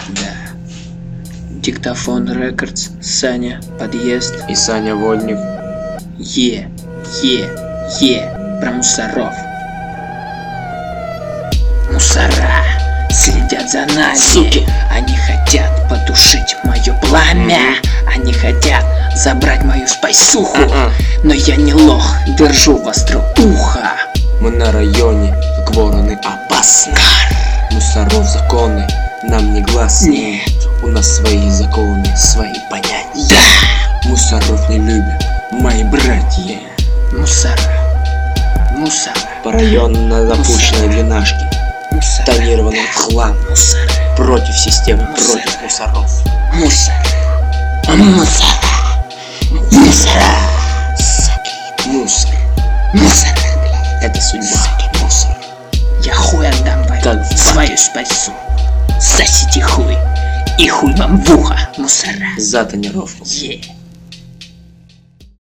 Да. Диктофон Рекордс, Саня, подъезд. И Саня Вольник. Про мусоров. Мусора следят за нами, суки. Они хотят потушить мое пламя. Они хотят забрать мою спайсуху. Но я не лох, держу востро ухо. Мы на районе, как вороны опасны. Мусоров законы нам не гласны. Нет. У нас свои законы, свои понятия. Да. Мусоров не любят мои братья. Мусора. По району на запущенной двенашке. Тонированный хлам. Мусора. Против системы, Мусора. против мусоров. Мусора. Мусор. Это судьба. Мусор. Я хуй отдам вам Как свою спасу. Сосите хуй. И хуй вам в ухо, мусора. За тонировку.